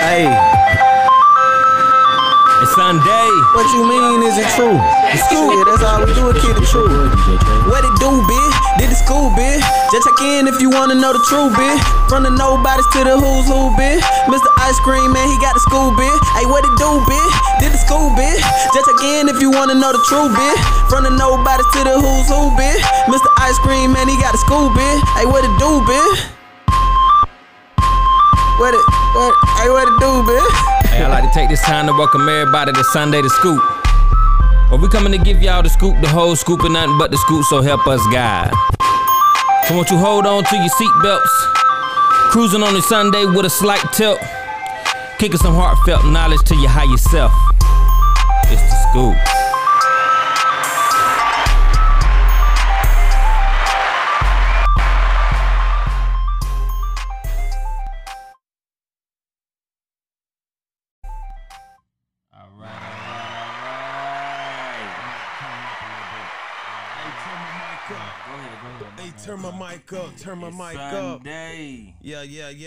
Hey. It's Sunday. What you mean is it true? The school, yeah, that's all we do, kid, the truth. What it do, bitch? Did the school, bitch? Just check in if you wanna know the truth, bitch. From the nobodies to the who's who, bitch. Mr. Ice Cream, man, he got the school, bitch. Hey, what it do, bitch? Did the school, bitch? Just check in if you wanna know the truth, bitch. From the nobodies to the who's who, bitch. Mr. Ice Cream, man, he got the school, bitch. Hey, what it do, bitch? What it do, bitch? Hey, I'd like to take this time to welcome everybody to Sunday the Scoop. Well, we coming to give y'all the scoop, the whole scoop, and nothing but the scoop, so help us God. So won't you hold on to your seatbelts, cruising on a Sunday with a slight tilt, kicking some heartfelt knowledge to your higher self. It's the scoop. Turn my mic up. Turn my mic up. Sunday. Yeah.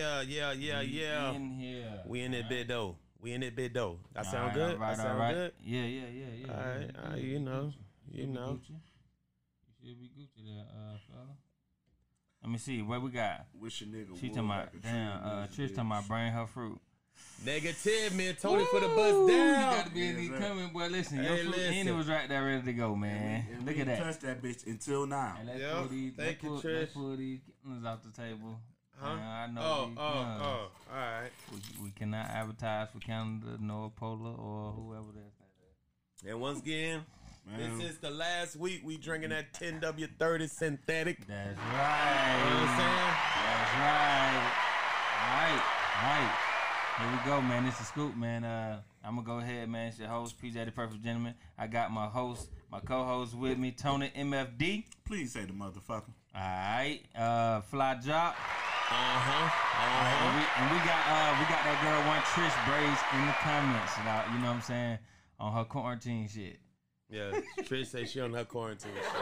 In here. We in it bit though. That sound good? Right, that sound good? Yeah. All right, you know. You should be Gucci there, fella. Let me see, what we got? Wish a nigga She talking about, Trish talking about bring her fruit. Negative, man. Tony for the bus down. You got to be in these coming, boy. Listen, your fruit Henny was right there ready to go, man. And Look we at that. Touch that bitch until now. Hey, Thank you, Trish. Let's pull these kittens off the table. Huh? I know All right. we cannot advertise for Canada, nor Polar, or whoever that's. And once again, this is the last week we drinking that 10W30 synthetic. That's right. You know what I'm saying? That's right. All right. Here we go, man. This is Scoop, man. I'm going to go ahead, man. It's your host, PJ the Perfect Gentleman. I got my co-host with me, Tony MFD. Please say the motherfucker. All right. Fly Jock. And we got that girl, one Trish Braids, in the comments. You know what I'm saying? On her quarantine shit. Yeah, Trish say she on her quarantine shit.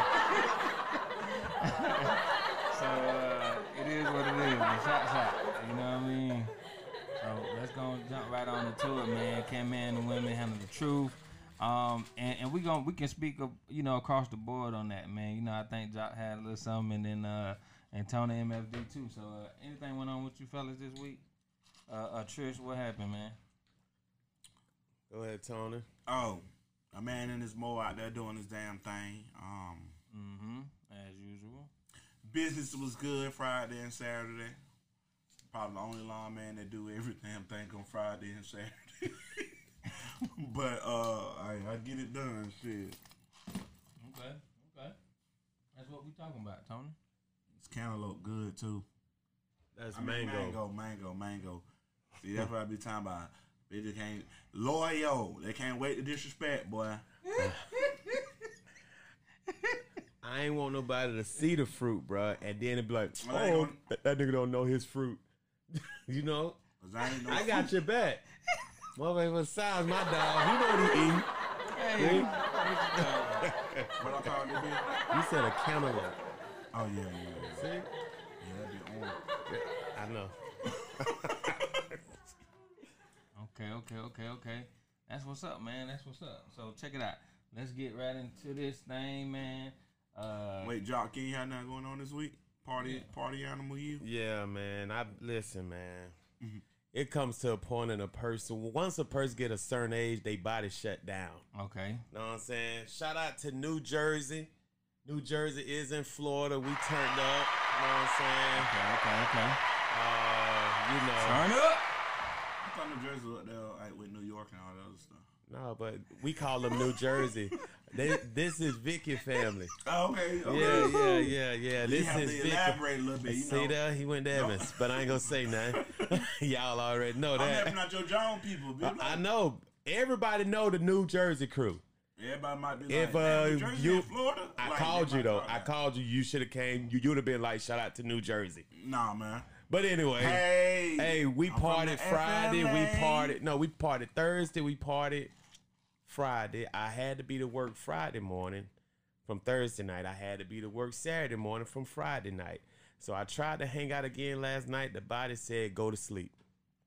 So, it is what it is. Shot. You know what I mean? So let's go and jump right on into it, man. Can men and women handle the truth? And we can speak of, across the board on that, man. I think Jock had a little something, and Tony MFD too. So anything went on with you fellas this week? Trish, what happened, man? Go ahead, Tony. Oh, a man in his mo out there doing his damn thing. As usual. Business was good Friday and Saturday. Probably the only lawman that do every damn thing on Friday and Saturday. But I get it done, shit. Okay. That's what we talking about, Tony. It's cantaloupe good too. That's mango. See, that's what I be talking about. They just can't loyal. They can't wait to disrespect, boy. I ain't want nobody to see the fruit, bro, and then it be like, that nigga don't know his fruit. You know? I got your back. Motherfucker was size my dog. You know what he eat. Hey, What I call it? You said a cantaloupe. Oh yeah. See? Yeah, that be on. I know. Okay. That's what's up, man. That's what's up. So check it out. Let's get right into this thing, man. Wait, Jock, can you have nothing going on this week? Party animal you? Yeah, man. Listen, man. Mm-hmm. It comes to a point in a person. Once a person get a certain age, they body shut down. Okay. Know what I'm saying? Shout out to New Jersey. New Jersey is in Florida. We turned up. You know what I'm saying? Okay. Turn up. I thought New Jersey was up there with New York and all that other stuff. No, but we call them New Jersey. This is Vicky family. Oh, okay. Yeah. This is Vicky. Elaborate a little bit. See there? He went to Evans, but I ain't gonna say nothing. Y'all already know that. I'm not your John people, baby. I know. Everybody know the New Jersey crew. Everybody might be if like, New Jersey you, and Florida. I called you though. I called you. You should have came. You would have been like, shout out to New Jersey. Nah, man. But anyway, hey, we partied Friday. We partied Thursday. We partied Friday. I had to be to work Friday morning from Thursday night. I had to be to work Saturday morning from Friday night. So I tried to hang out again last night. The body said, go to sleep.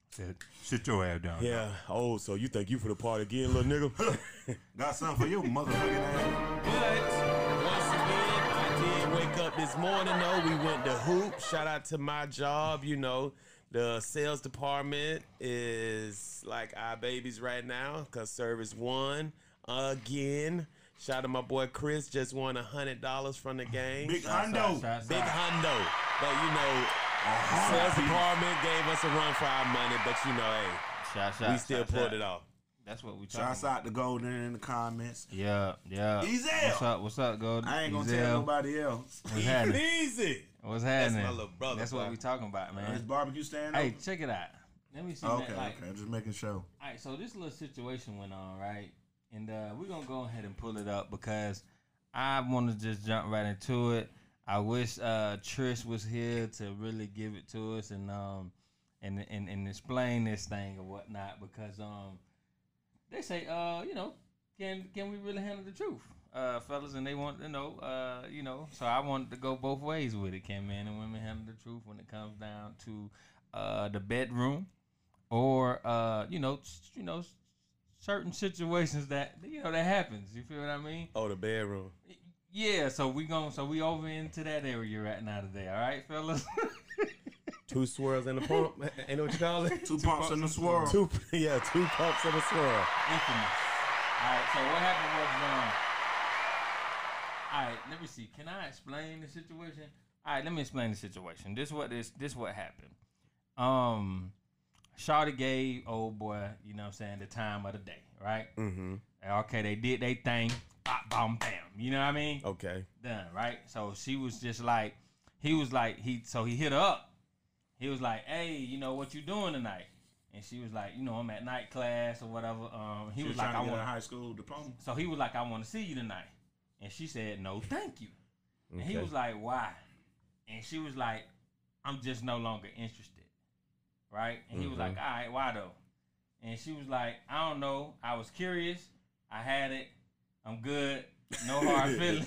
Said, sit your ass down. Yeah. Oh, so you think you for the party again, little nigga? Got something for you, motherfucking ass. But once again, I did wake up this morning, though. We went to hoop. Shout out to my job. You know, the sales department is like our babies right now because service won again. Shout out to my boy Chris, just won $100 from the game. Big hundo. Big hundo. But, you know, the sales department gave us a run for our money, but, you know, hey, we still pulled it off. That's what we talking Shouts out to Golden in the comments. Yeah. Easy. What's up, Golden? I ain't gonna tell nobody else. What's happening? Easy. What's happening? That's my little brother. That's what we talking about, man. This barbecue stand Hey, open? check it out. Let me see. Okay, that, okay. Just making sure. All right, so this little situation went on, right? And we're going to go ahead and pull it up because I want to just jump right into it. I wish Trish was here to really give it to us and explain this thing or whatnot because they say, you know, can we really handle the truth, fellas? And they want to know, you know, so I wanted to go both ways with it. Can men and women handle the truth when it comes down to the bedroom or, you know, certain situations that, you know, that happens. You feel what I mean? Oh, the bedroom. Yeah, so we over into that area right now today, all right, fellas? Two swirls in the pump. Ain't know what you call it? Two pumps in the swirl. Two pumps in the swirl. Infamous. All right, so what happened was, all right, let me see. Can I explain the situation? All right, let me explain the situation. This what happened. Shawty gave old boy, you know what I'm saying, the time of the day, right? Mm-hmm. Okay, they did their thing. Bop, bam, bam. You know what I mean? Okay. Done, right? So she was just like, he hit her up. He was like, hey, you know, what you doing tonight? And she was like, you know, I'm at night class or whatever. He was like, I want a high school diploma. So he was like, I want to see you tonight. And she said, no, thank you. Okay. And he was like, why? And she was like, I'm just no longer interested. Right? And he was like, all right, why though? And she was like, I don't know. I was curious. I had it. I'm good. No hard feelings.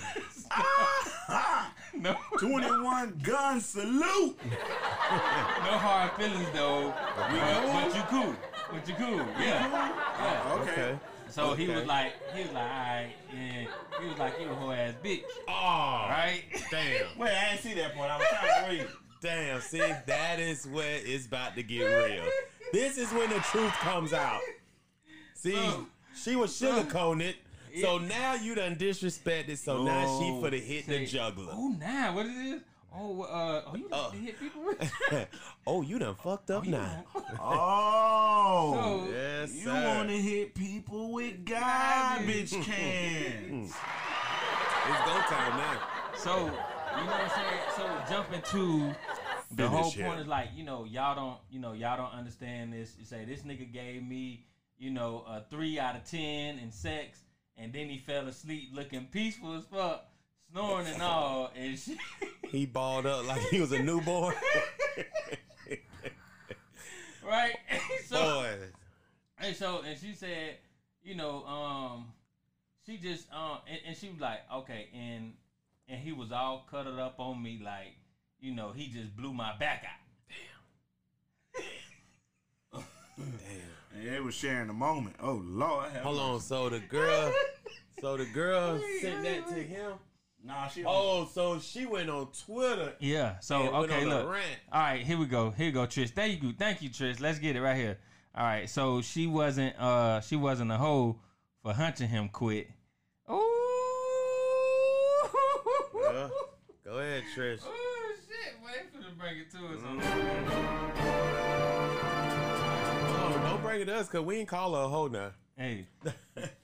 No 21 gun salute. No hard feelings though. But you cool. But you cool. Yeah. Okay. So he was like, all right, and he was like, you a whole ass bitch. Oh, Right? damn. Wait, I didn't see that point. I was trying to read. Damn, see, that is where it's about to get real. This is when the truth comes out. See, she was sugarcoating it. So now you done disrespected. So now she for the hit the juggler. Oh, now what it is? Oh, you like to hit people with? Oh, you done fucked up now. Oh, So, Yes, you sir. want to hit people with garbage cans. It's go time now. So, you know what I'm saying? So jumping to the Finish whole him. point is like, y'all don't understand this. You say this nigga gave me, a 3 out of 10 in sex, and then he fell asleep looking peaceful as fuck, snoring and all, and shit. He balled up like he was a newborn. Right? Boy. And she said, she just and she was like, okay, and he was all cuddled up on me like, he just blew my back out. Damn. And they was sharing the moment. Oh Lord, have Hold mercy. on, so the girl sent that to him. Nah, she. Oh, so she went on Twitter. Yeah. So and went okay, on a look. rant. All right, here we go. Here you go, Trish. Thank you, Trish. Let's get it right here. All right. So she wasn't a hoe for hunting him quit. Ooh. Yeah. Go ahead, Trish. Oh shit! Well, they finna bring it to us. Oh, don't bring it to us, cause we ain't call her a hoe now. Hey. But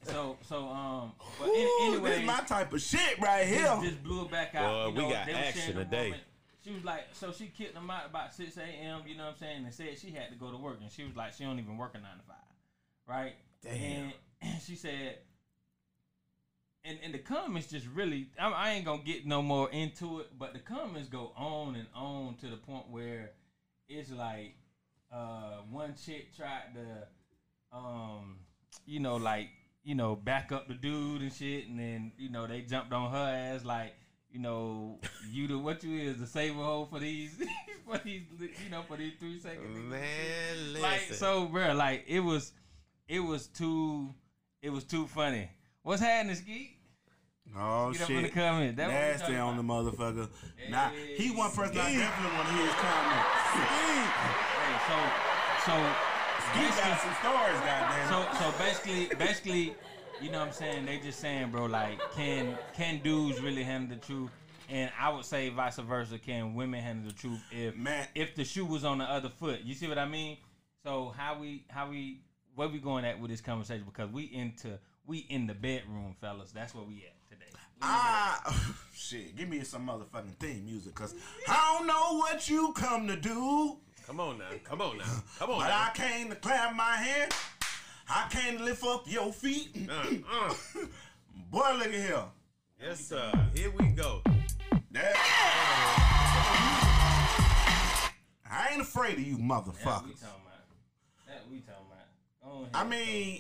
Ooh, anyway, this my type of shit right here. just blew it back out. Well, we got they was action sharing the today. moment. She was like, so she kicked him out about 6 a.m., you know what I'm saying, and said she had to go to work, and she was like, she don't even work a 9 to 5, right? Damn. And she said, and the comments just really, I ain't gonna get no more into it, but the comments go on and on to the point where it's like, one chick tried to, back up the dude and shit, and then, they jumped on her ass like, what you is, the saver hole for these, for these 3 seconds. Man, Like, Like, so, bro, like it was too funny. What's happening, Skeet? Oh Get up in the shit! comment. That what we Nasty talking on the about. motherfucker. Nah, he one person I definitely want to hear his comment. Hey, He got some stories, goddamn. so basically, you know what I'm saying? They just saying, bro, like, can dudes really handle the truth? And I would say vice versa. Can women handle the truth if the shoe was on the other foot? You see what I mean? So where we going at with this conversation? Because we in the bedroom, fellas. That's where we at today. Shit, give me some motherfucking theme music, cause I don't know what you come to do. Come on now. But I came to clap my hand. I came to lift up your feet. Boy, look at here. Yes, sir. Here we go. I ain't afraid of you motherfuckers. That we talking about. I mean,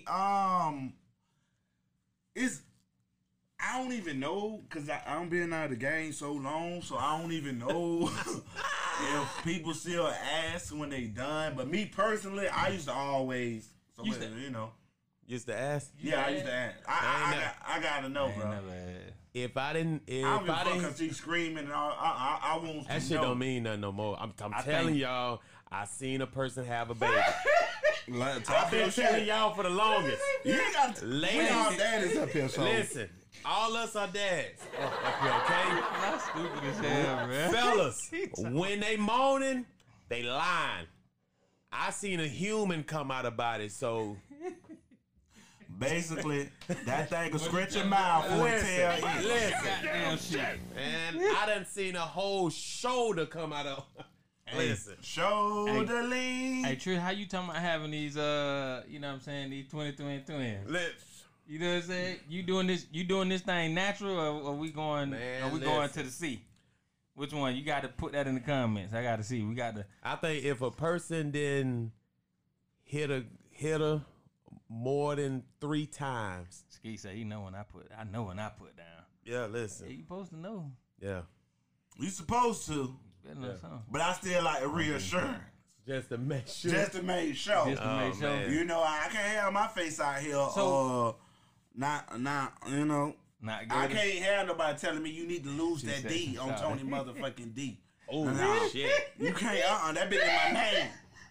I don't even know, because I'm been out of the game so long, so I don't even know if people still ask when they done. But me personally, I used to always, Used to ask? Yeah, I used to ask. I gotta know, bro. If I didn't, I don't give a fuck because she's screaming and I want to that shit know. don't mean nothing no more. I'm telling y'all, I seen a person have a baby. I've been telling y'all for the longest. You ain't got to. Ladies, we all daddies up here, so. Listen, all us are dads up here, okay? That's stupid as hell, man. Fellas, when they moaning, they lying. I seen a human come out about it, so basically, that thing will scratch your mouth for a tail. Goddamn shit. And I done seen a whole shoulder come out of. Listen, shoulder lean. Hey, Trish, how you talking about having these, you know what I'm saying, these 23 twins? Lips. You know what I'm saying? You doing this thing natural, or are we going? Man, are we going to the sea? Which one? You got to put that in the comments. I got to see. We got to. I think if a person didn't hit her more than 3 times. Ski say he know when I put. I know when I put down. Yeah, listen. Yeah, you supposed to know. Yeah. You supposed to. But I still like a reassurance. Just to make sure. Just to make sure. Man. You know, I can't have my face out here. Not you know. Not good. I can't have nobody telling me you need to lose that D on Tony motherfucking D. Oh, shit. You can't, that bitch in my name.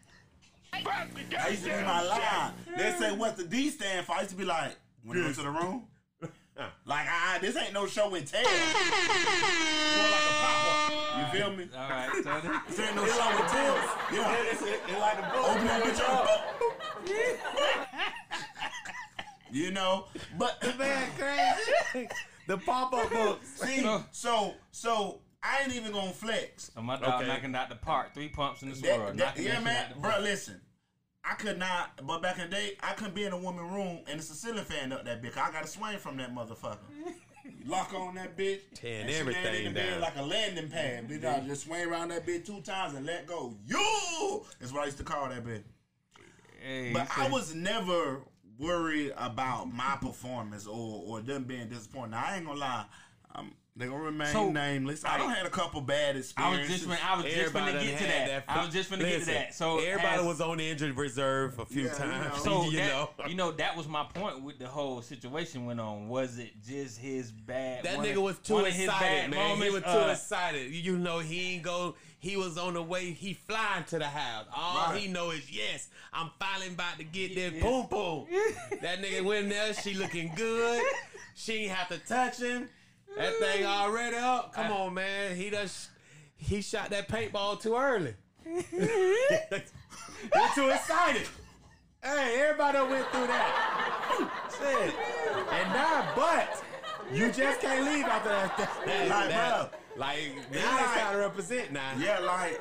I used to be my line. They say, what's the D stand for? I used to be like, when you go to the room? Like, this ain't no show and tell. More like a pop-up. You feel me? All right, Tony. This ain't no show and tell. Yeah. It's like a book. Open that bitch up. You know? But, Man, crazy. The pop-up books. see, so I ain't even gonna flex. So my dog knocking out the park, 3 pumps in the swirl. Yeah, man. Bro, listen. I could not, but back in the day, I couldn't be in a woman's room and it's a ceiling fan up that bitch. I got to swing from that motherfucker. Lock on that bitch. Tearing and she everything land in the bed down. like a landing pad. Bitch, I just swing around that bitch 2 times and let go. You! That's what I used to call that bitch. Hey, But I was never worried about my performance or them being disappointed. Now, I ain't gonna lie. They're gonna remain nameless. I done had a couple bad experiences. I was just gonna get to that. So everybody was on the injured reserve a few times. So you know, that was my point with the whole situation went on. Was it just his bad? That nigga was too excited, man. He was too excited. You know, he was on the way. He flying to the house. All he know is, yes, I'm finally about to get there. Boom, boom. That nigga went there. She looking good. She ain't have to touch him. That thing already up. Come on, man. He shot that paintball too early. They're too excited. Hey, everybody went through that. Shit. And now, but you just can't leave after that. Like, now it's gotta represent now. Yeah, like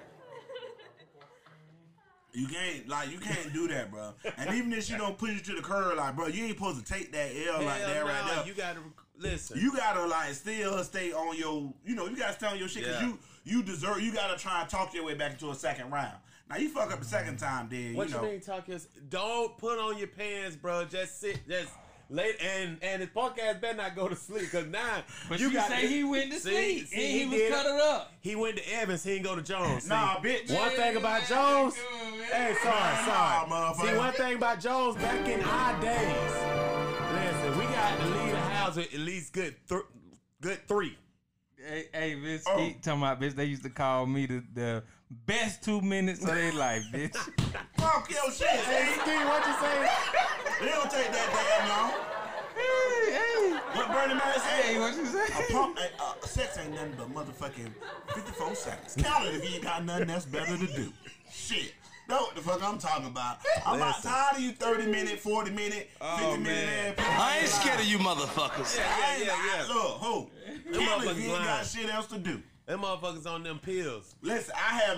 you can't do that, bro. And even if she don't push you to the curb, like, bro, you ain't supposed to take that L like that right there. You gotta listen. You gotta like still stay on your, you gotta stay on your shit because you deserve. You gotta try and talk your way back into a second round. Now you fuck up the second time, then What you mean talk your? Don't put on your pants, bro. Just sit, just late, and his punk ass better not go to sleep because now. But you say he went to sleep and he was cut it up. He went to Evans. He didn't go to Jones. Nah, bitch. One thing about Jones, Hey, sorry. Nah, motherfucker. See, one thing about Jones, back in our days, listen, we got to leave the house with at least good three. Hey, bitch, Oh. keep talking about, bitch. They used to call me the best 2 minutes of their life, bitch. Fuck your shit, Hey, Steve. Ski, what you say? It don't take that damn long. Hey, What Bernie Mac hey, said? what you say? Pump, sex ain't nothing but motherfucking 54 seconds. Count it if you ain't got nothing else better to do. Shit. Know what the fuck I'm talking about. I'm about Listen. tired of you 30-minute, 40-minute, 50-minute man. ass. I ain't scared of you motherfuckers. Yeah. Look, who? Count it if you ain't got lying. shit else to do. Them motherfuckers on them pills. Listen,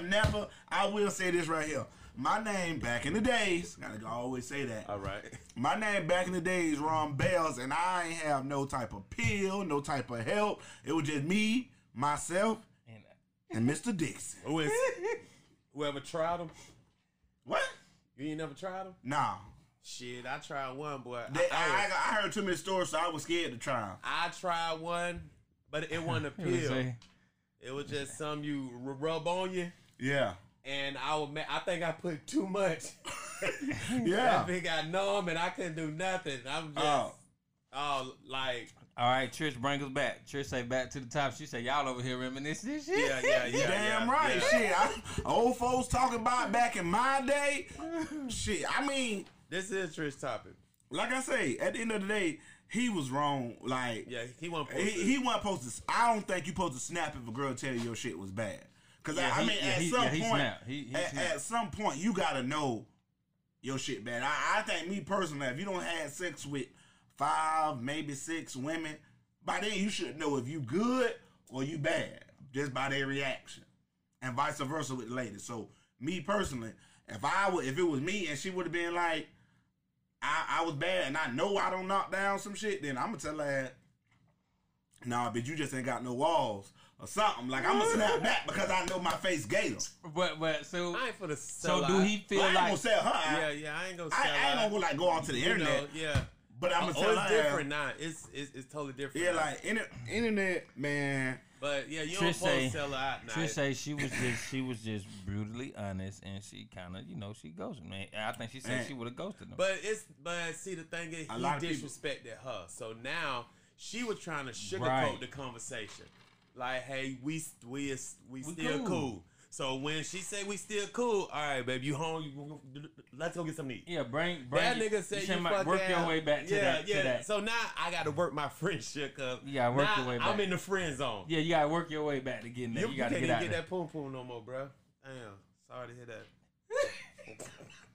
I will say this right here. My name back in the days, gotta always say that. All right. My name back in the days, Ron Bells, and I ain't have no type of pill, no type of help. It was just me, myself, and Mr. Dixon. Who is? Whoever tried them? What? You ain't never tried them? Nah. Shit, I tried one, boy. I heard too many stories, so I was scared to try them. I tried one, but it wasn't a What you pill. say? It was just something you rub on you, Yeah. and I think I put too much. Yeah. That bitch got numb, and I couldn't do nothing. I'm just, like, All right, Trish, bring us back. Trish say back to the top. She say y'all over here reminiscing this shit. yeah. Damn right. Yeah. Shit. Old folks talking about back in my day. Shit. I mean, This is Trish topic. like I say, at the end of the day, he was wrong. Like, Yeah, he wasn't supposed to. he wasn't supposed to. I don't think you supposed to snap if a girl tell you your shit was bad. Because Yeah, I mean, at some he point, snapped. He snapped. at some point, you gotta know your shit bad. I think me personally, if you don't have sex with 5, maybe 6 women, by then you should know if you good or you bad just by their reaction, and vice versa with the ladies. So me personally, if it was me and she would have been like, I was bad and I know I don't knock down some shit, then I'm gonna tell her, nah, bitch, you just ain't got no walls or something. Like, I'm gonna snap back because I know my face gator. But so I ain't for the sell so do out. he feel Well, I ain't like gonna sell her out. Yeah, I ain't gonna sell I ain't out. gonna like go out to the You internet, know, yeah. but I'm gonna Oh, tell it's her. different now. It's totally different. Yeah, now. like internet, man. But yeah, you Trish don't supposed say- to sell her out now. Trish say she was just brutally honest, and she kind of she ghosted me. I think she said Man. she would have ghosted him. But see, the thing is, A lot of he people- disrespected her. So now she was trying to sugarcoat Right. the conversation, like, "Hey, we still cool. cool." So when she say we still cool, all right, baby, you home? Let's go get something to eat. yeah, bring That it- nigga said you might fuck work your out. way back to yeah, that. Yeah, To that. So now I got to work my friendship because You gotta work your way I'm back. in the friend zone. Yeah, you gotta work your way back to getting there. You You gotta can't get even out get there. that poom poom no more, bro. Damn, sorry to hear that.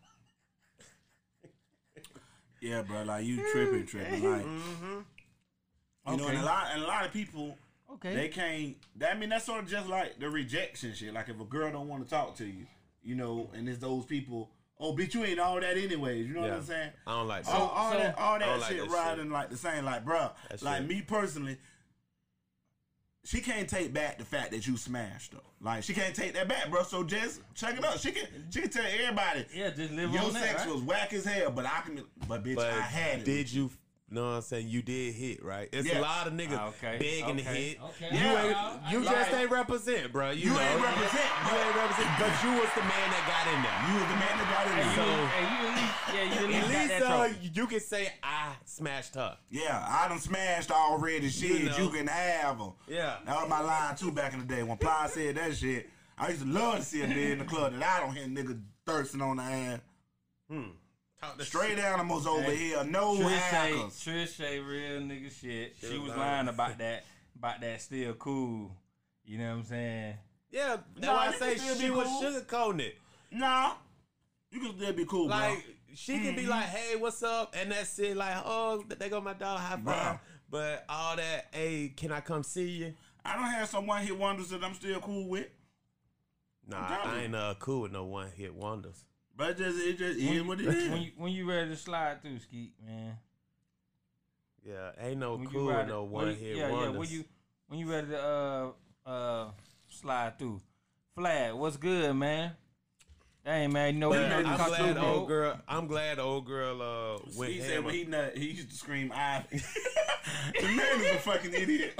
Yeah, bro, like you tripping, like Mm-hmm. you know, Okay. and a lot of people Okay. they can't. I mean, that's sort of just like the rejection shit. Like if a girl don't want to talk to you, you know, and it's those people. Oh, bitch, you ain't all that anyways. You know what Yeah. I'm saying? I don't like that. all that I don't like shit that riding shit. like the same. Like, bruh, That like shit. me personally, she can't take back the fact that you smashed her. Like, she can't take that back, bro. So just check it out. She can tell everybody. Yeah, just live Your on that. sex Right? was whack as hell, but bitch, But I had it. did you know what I'm saying? You did hit, right? It's Yes. a lot of niggas Okay, begging to okay, hit. okay. Yeah. You Like- just ain't represent, bro. You You know. ain't represent, You ain't represent. But you was the man that got in there. You was the man that got in Hey, there. you at least At got least that trophy. you can say I smashed her. Yeah, I done smashed already. Shit, know. you can have her. Yeah. That was my line too back in the day. When Ply said that shit, I used to love to see a day in the club that I don't hear niggas thirsting on the ass. Talk that Straight shit. animals over here, no hackers. Trish say real nigga shit. She was was lying. lying about that still cool. You know what I'm saying? Yeah, that's Nah, why I you say can still be she was cool. sugarcoating it. Nah, you can still be cool, Like bro. she could be like, "Hey, what's up?" And that's it. Like, "Oh, they go my dog high five." Bruh. But all that, "Hey, can I come see you?" I don't have some one hit wonders that I'm still cool with. Nah, telling I you. ain't cool with no one hit wonders. But it just is what it is. When you ready to slide through, Skeet, man. Yeah, ain't no When cool you with ready, no when one you- hit yeah, wonders. yeah. When you ready to slide through, Flag, what's good, man? Hey, man, you know we But ready to I'm cut glad through, the bro. old girl. I'm glad the old girl went He said hammer. when he nut, he used to scream, "I." The man is a fucking idiot.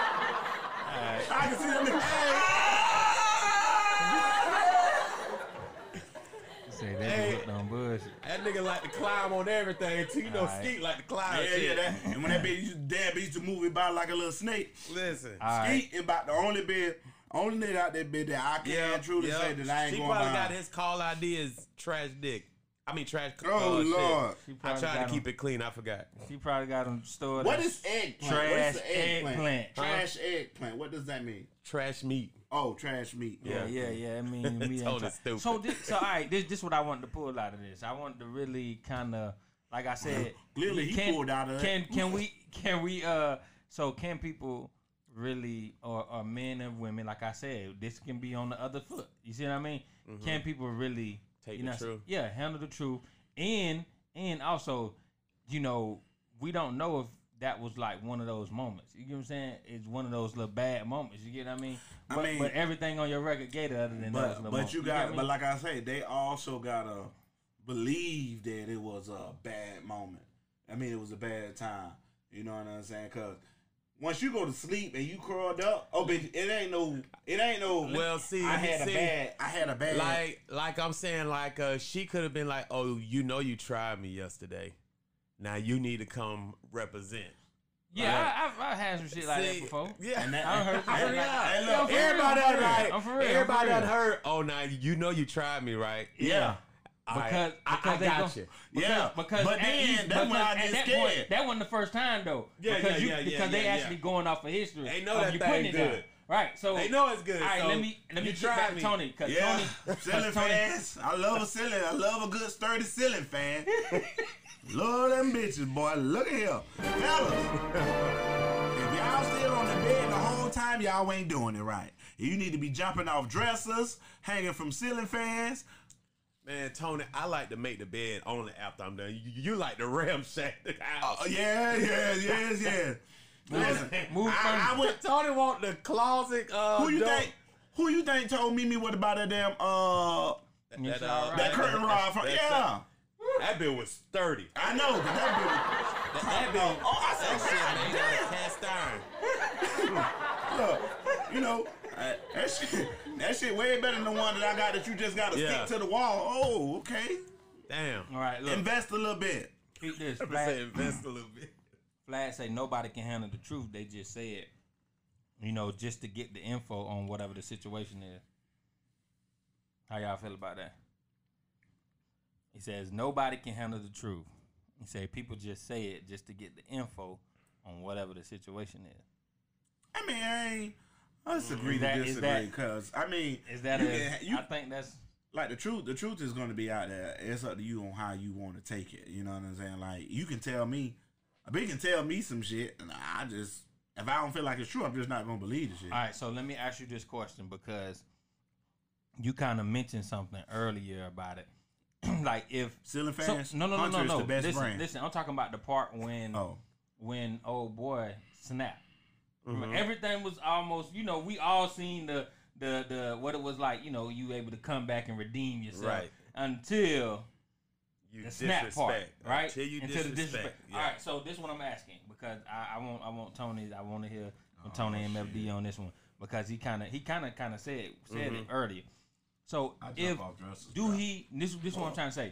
I can see that nigga. Say that Hey. hooked on bullshit. That nigga like to climb on everything too. You know, Alright. Skeet like to climb. Yeah, shit. that. And when that bitch, dad used to move about like a little snake. Listen. Alright. Skeet is about the only nigga out there bit that I can truly say that I ain't She going probably behind. got his call ID as trash dick. I mean trash. Oh, shit. Lord. She I probably tried got to keep him- it clean. I forgot. She probably got them stored. What in is eggplant? trash What is the eggplant? Trash eggplant. What does that mean? Trash meat. Oh, trash meat. Yeah. I mean, me Totally and stupid. so all right. This what I wanted to pull out of this. I wanted to really kind of, like I said, Clearly he pulled out of it. Can we so can people really or men and women, like I said, this can be on the other foot. You see what I mean? Can people really Take you the know, truth. Yeah, handle the truth, and also, you know, we don't know if that was like one of those moments. You get what I'm saying? It's one of those little bad moments. You get what I mean? But everything on your record gave other than those little moments. you get got, what I mean? but like I say, they also gotta believe that it was a bad moment. I mean, it was a bad time. You know what I'm saying? Because once you go to sleep and you curled up, bitch, it ain't no. Well, see, I had a bad. Like I'm saying, like she could have been like, oh, you know, you tried me yesterday. Now you need to come represent. Yeah, I've had some shit like that before. Yeah, And that- I heard some shit like that. Hey, look, Yeah, I'm for real, everybody I'm done for real. like, I'm for real, everybody I'm for done real. heard. Oh, now you know you tried me, right? Yeah. Because I they got gon- you. Yeah, because but at then least- that's when because I at get that scared. point, that wasn't the first time though. Yeah, because yeah, because they actually going off of history. They know of that you thing putting it down. good. Right, so They know it's good, All right, so let me you get tried back to me. Tony because Yeah, Tony, ceiling fans. I love a ceiling. I love a good sturdy ceiling fan. Love them bitches, boy. Look at here, fellas. If y'all still on the bed the whole time, y'all ain't doing it right. You need to be jumping off dressers, hanging from ceiling fans. Man, Tony, I like to make the bed only after I'm done. You like to ramshack the house. Yeah. Listen, move I went. Tony want the closet. Who you door. think? Who you think told Mimi what about that damn that curtain rod from? Yeah, That bill was sturdy. I know. But That bill. oh, I said, That God shit made out of cast iron. Look, you know, that shit way better than the one that I got that you just got to Yeah. stick to the wall. Oh, okay. Damn. All right, look, Invest a little bit. keep this. I'm Flat, saying invest a little bit. Flat say nobody can handle the truth. They just say it, you know, just to get the info on whatever the situation is. How y'all feel about that? He says nobody can handle the truth. He say people just say it just to get the info on whatever the situation is. I mean, I disagree Is that- to is disagree that- because I mean, Is that you a? can- you- I think that's. like the truth is going to be out there. It's up to you on how you want to take it. You know what I'm saying? Like you can tell me, a bitch can tell me some shit, and I just if I don't feel like it's true, I'm just not going to believe the shit. All right, so let me ask you this question because you kind of mentioned something earlier about it. Like if Ceiling fans, no, Hunter is the best listen, brand. listen, I'm talking about the part when old boy snapped. Everything was almost, you know, we all seen the what it was like, you know, you able to come back and redeem yourself Right. until You the snap part, right? Until you Until the disrespect. Yeah. All right, so this is what I'm asking because I want Tony. I want to hear from Tony and MFD on this one because he kind of said it earlier. So I jump if off dressers, do bro. he this is what I'm trying to say.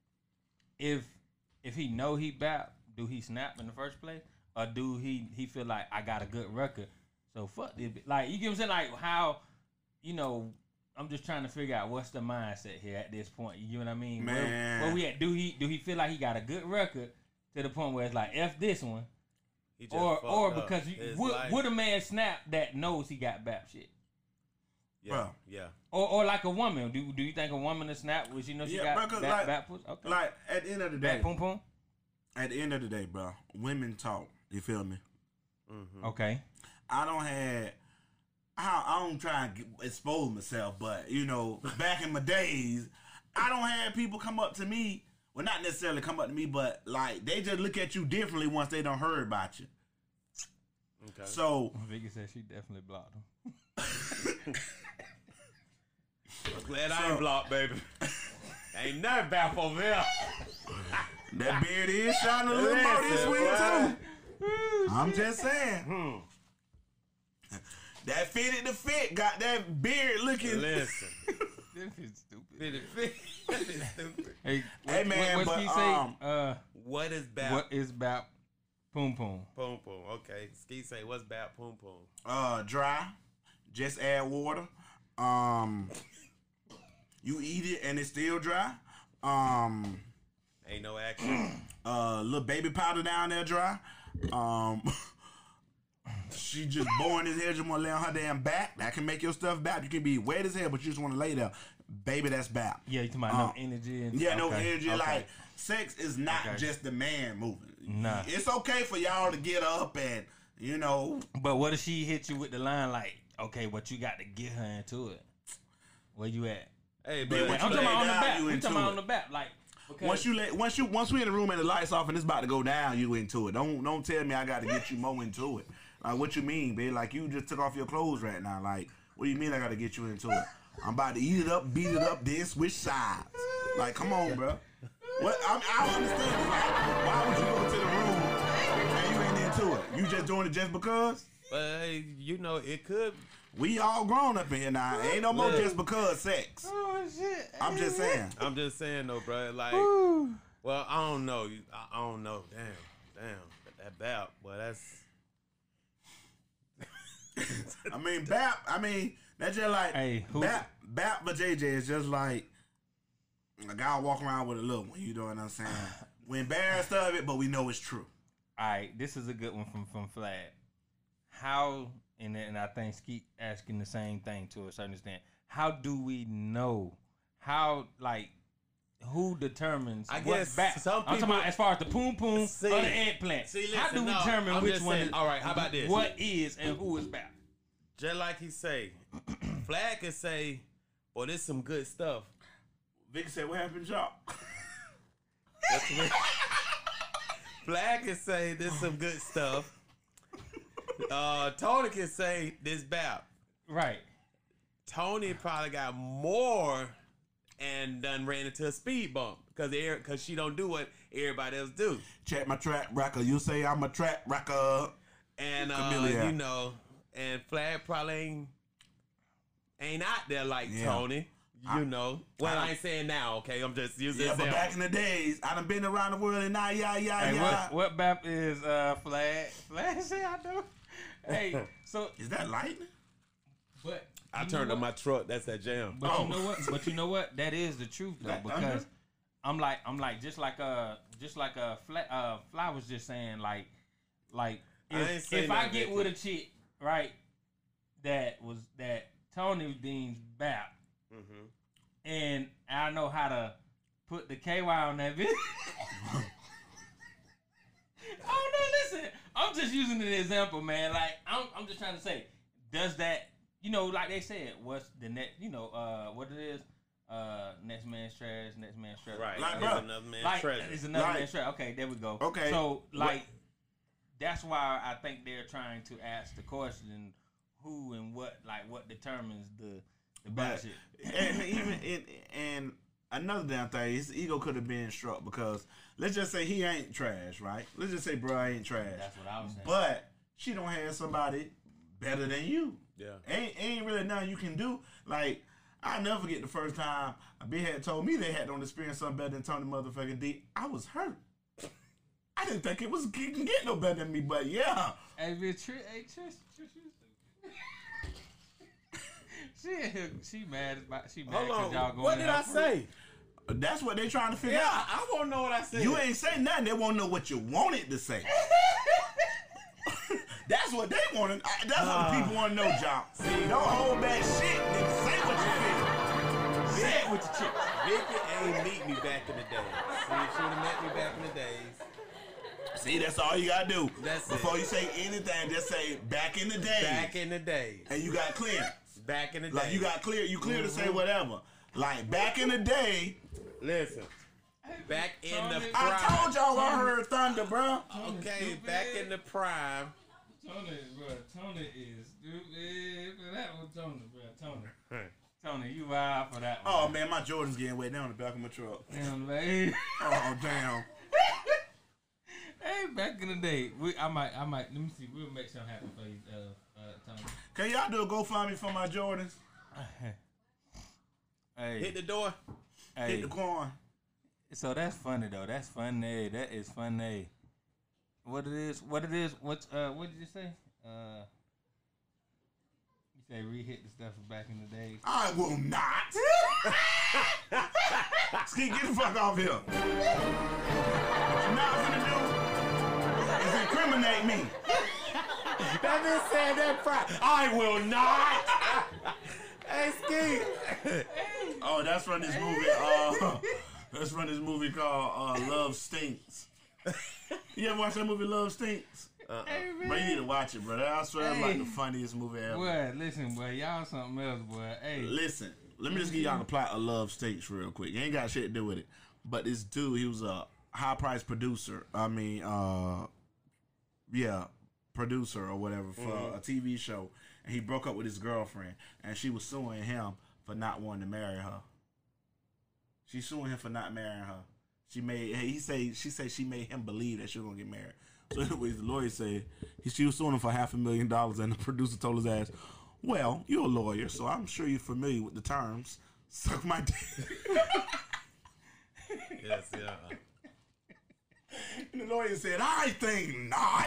If he know he bap, do he snap in the first place, or do he feel like I got a good record? So fuck this. Like you get what I'm saying? Like how, you know. I'm just trying to figure out what's the mindset here at this point. You know what I mean? Man. Where we at? Do he feel like he got a good record to the point where it's like F this one, He just or fucked up. because His would life. a man snap that knows he got bap shit, Yeah, Bro. yeah. or like a woman? Do you think a woman to snap when she know she Yeah, got bro, 'cause bap pussy? Okay, Like at the end of the day, bap pum pum. at the end of the day, bro, women talk. You feel me? Okay, I don't try and expose myself, but you know, back in my days, I don't have people come up to me. Well, not necessarily come up to me, but like they just look at you differently once they don't heard about you. Okay. So Vicky said she definitely blocked him. I'm glad I ain't blocked, baby. Ain't nothing back over there. that beard is shining a little more this Listen, week boy. too. I'm just saying. That fitted the fit. Got that beard looking. Listen. This is stupid. Hey, Hey, man, what but, Ski say? What is bap? What is bap? Poom poom. Poom poom. Okay. Ski say, what's bap? Poom poom. Dry. Just add water. You eat it and it's still dry. Ain't no action. Little baby powder down there dry. She just boring as hell. Just want to lay on her damn back. That can make your stuff bap. You can be wet as hell, but you just want to lay there. Baby, that's bap. Yeah, you talking about no energy and Yeah, no okay, energy. okay. Like, sex is not Okay. just the man moving. Nah. It's okay for y'all to get up and, you know. But what if she hit you with the line like, okay, but you got to get her into it? Where you at? Hey, Then but what I'm you talking lay about on the down, back. you I'm into talking about it. on the back. Like, because Once we in the room and the lights off and it's about to go down, you into it. Don't tell me I got to get you more into it. Like, what you mean, babe? Like, you just took off your clothes right now. Like, what do you mean I got to get you into it? I'm about to eat it up, beat it up, then switch sides. Like, come on, bro. What I don't understand. Is like, why would you go into the room and you ain't into it? You just doing it just because? hey, you know, it could. We all grown up in here now. Ain't no more Look. just because sex. oh shit, I'm just saying. I'm just saying though, bro. Like, well, I don't know. I don't know. Damn. That bap. Well, that's. I mean, that's just like Hey, who- Bap for JJ is just like a guy walking around with a little one. You know what I'm saying? We're embarrassed of it, but we know it's true. All right, this is a good one from Flag. How and I think Skeet asking the same thing to a certain extent. How do we know? How like who determines I what's guess back? some I'm talking people- about as far as the poom poom See- or the eggplant. see, How listen, do we no, determine I'm which just one? saying- Is, all right, how about this? What is and who is back? Just like he say, Flag can say, "Well, this some good stuff." Vic said, "What happened, y'all?" Flag can say, "This some good stuff." Tony can say, "This bap." Right. Tony probably got more and done ran into a speed bump because she don't do what everybody else do. Check my track record. You say I'm a track record. And Chameleon. you know, and Flag probably ain't out there like Yeah. Tony. You know. Well, I ain't saying now, okay? I'm just using Yeah, but example. back in the days, I done been around the world and now, Hey, yeah. what BAP is Flag? Flag say I know. Hey, so Is that lightning? but I you turned know on what? my truck. That's that jam. But you know what? But you know what? That is the truth though, That because thunder? I'm like just like Fly was just saying like I ain't if saying I that, get Vicky. with a chick right that Tony deems BAP Mm-hmm. and I know how to put the KY on that bitch. Oh no, listen. I'm just using an example, man. Like I'm just trying to say, does that like they said, what's the next what it is? Next man's trash, next man's trash. Right. Like, It's bro, another man's Like treasure. it's another Like- man's trash. Okay, there we go. Okay. So like that's why I think they're trying to ask the question who and what determines the bad But shit. and even and another damn thing, his ego could have been struck because let's just say he ain't trash, right? Let's just say bro ain't trash. That's what I was saying. But she don't have somebody better than you. Yeah. Ain't really nothing you can do. Like, I'll never forget the first time a bitch had told me they had don't experience something better than Tony motherfucking D. I was hurt. I didn't think it can get no better than me, but yeah. Hey, bitch, Trish, she mad about she mad Hold because y'all on. going. What in did her I fruit. say? That's what they trying to figure Yeah, out. I want to know what I said. You ain't say nothing. They want to know what you wanted to say. That's what they want to. That's what the people want to know, John. Don't hold back shit. Nigga, say what you feel. Say it with your chick. Vicky ain't meet me back in the days. See, if she'd have met me back in the days. See, that's all you gotta do. That's it. Before you say anything, just say back in the day. Back in the days. And you got clear. Back in the days. Like you got clear. You clear to say whatever. Like back in the day. Listen. Back in the Tony, prime. I told y'all I heard thunder, bro. Okay, back in the prime. Tony is stupid for that one, Tony, bro. Hey. Tony, you wild for that one. Oh man, my Jordan's getting wet down the back of my truck. Damn, man. Oh damn. Hey, back in the day, I might. Let me see. We'll make something happen for you, Tony. Can y'all do a GoFundMe for my Jordans? Hey, Hit the door. Hey, Hit the coin. so that's funny though. That's funny. That is funny. What it is? What did you say? You say re-hit the stuff from back in the day. I will not. Ski, get the fuck off here. What you're not gonna do is incriminate me. That man said that pride. I will not. Hey, Ski. Oh, that's from this movie. That's from this movie called Love Stinks. You ever watch that movie, Love Stinks? Hey, But you need to watch it, brother. I swear it's like the funniest movie ever. Boy, listen, boy, y'all something else, boy. Hey, Listen, let me just give y'all the plot of Love Stinks real quick. You ain't got shit to do with it. But this dude, he was a high-priced producer. Producer or whatever for a TV show. And he broke up with his girlfriend. And she was suing him for not wanting to marry her. She's suing him for not marrying her. She said she made him believe that she was gonna get married. So anyways, the lawyer said she was suing him for $500,000, and the producer told his ass, "Well, you're a lawyer, so I'm sure you're familiar with the terms. Suck my dick." Yes, yeah. And the lawyer said, "I think not."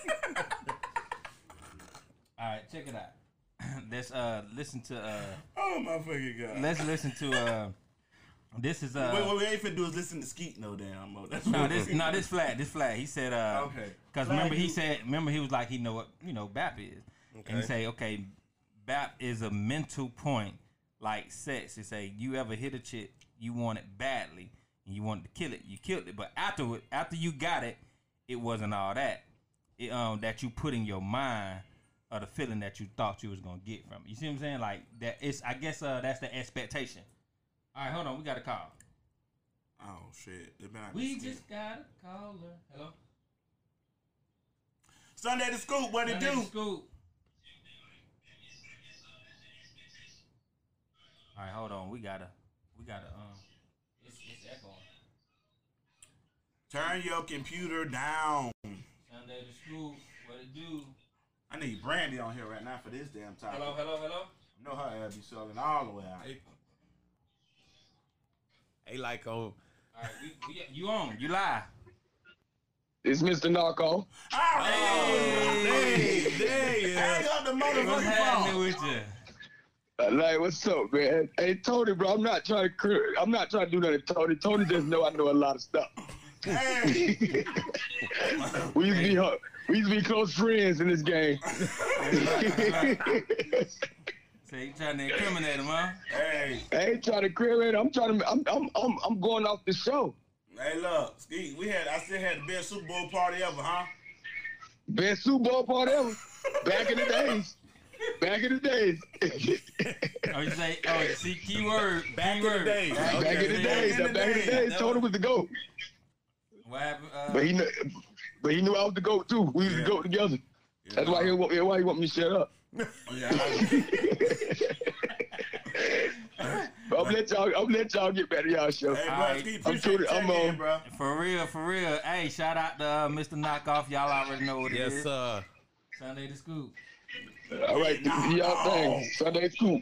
all right, check it out. Let's listen to Oh my fucking god! let's listen to this is What we ain't finna do is listen to Skeet no damn more. That's No, what this flat. He said, Okay. Because remember he was like, he know what BAP is, and he say, okay, BAP is a mental point like sex. He say you ever hit a chick, you want it badly, and you wanted to kill it, you killed it, but after you got it, it wasn't all that. That you put in your mind or the feeling that you thought you was gonna get from it. You see what I'm saying? Like that. It's I guess that's the expectation. All right, hold on. We got a call. Oh shit! It been out We the just got a caller. Hello. Sunday the Scoop. What it Sunday do? the Scoop. All right, hold on. We gotta. It's echoing. Turn your computer down. Sunday the Scoop. What it do? I need Brandy on here right now for this damn topic. Hello. I know her ass be selling all the way out. Hey, like on. All right, you on? You live? It's Mr. Narco. Hey, hang up the What's motherfucking happening phone. with you? Like, what's up, man? Hey, Tony, bro, I'm not trying to do nothing, Tony. Tony just know I know a lot of stuff. Hey. we used to be close friends in this game. Say you trying to incriminate him, huh? Hey, I ain't trying to create. I'm going off the show. hey, look, Ski, I still had the best Super Bowl party ever, huh? Best Super Bowl party ever. Back in the days. Oh, you say? Oh, see, keyword. Back in the days. Back in the days. Tony was the GOAT. What happened? But he knew I was the GOAT too. We was the GOAT together. Yeah. That's why he want me to shut up. Yeah, But I'm let y'all get back to y'all show. hey, bro, Alright. Ski, I'm appreciate you I'm checking in, on. bro. For real. Hey, shout out to Mr. Knockoff. Y'all already know what it Yes, is. sir. Sunday the Scoop. All right, do y'all thing. Sunday Scoop.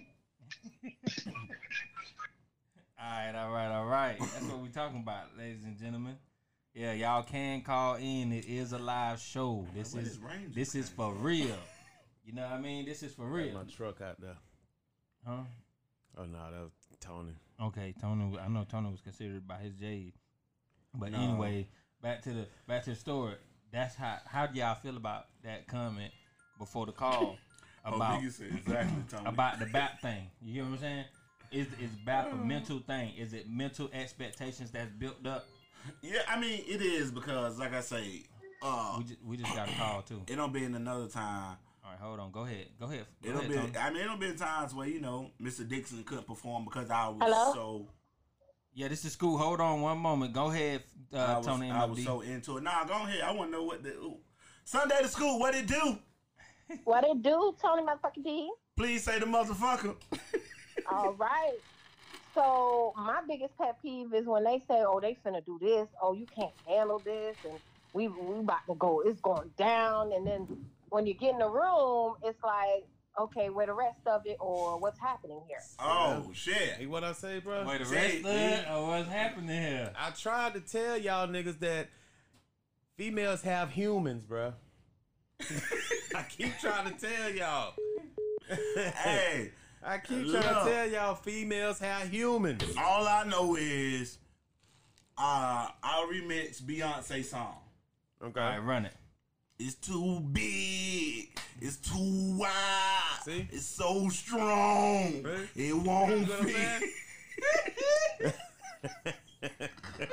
All right. That's what we talking about, ladies and gentlemen. Yeah, y'all can call in. It is a live show. This What is is Ranger this is for real. You know what I mean? This is for Got real. my truck out there. Huh? Oh no, that was Tony. Okay, Tony. I know Tony was considered by his Jade. But anyway, back to the story. That's how do y'all feel about that comment before the call about Biggie said exactly, Tony. about the BAP thing? You get what I'm saying? Is BAP a mental thing? Is it mental expectations that's built up? Yeah, I mean it is because, like I say, We just got a call too. it don't be in another time. All right, hold on. Go ahead. Go ahead, It'll be. Tony. I mean, it'll be times where Mr. Dixon couldn't perform because I was Hello? so. Yeah, this is cool. Hold on one moment. Go ahead, Tony. I was so into it. Nah, go ahead. I want to know what the Sunday to School. What it do? What it do, Tony motherfucking D? Please say the motherfucker. All right. So my biggest pet peeve is when they say, "Oh, they finna do this. Oh, you can't handle this," and we about to go. It's going down, and then when you get in the room, it's like, okay, where the rest of it or what's happening here? Oh shit! Hey, what I say, bro? Wait, the Say rest it, of it, man. or what's happening here? I tried to tell y'all niggas that females have humans, bro. I keep trying to tell y'all. Hey, I keep Look. trying to tell y'all females have humans. all I know is, I'll remix Beyonce song. Okay. All right, run it. It's too big. It's too wide. See? It's so strong. Right? It won't You know what I'm fit.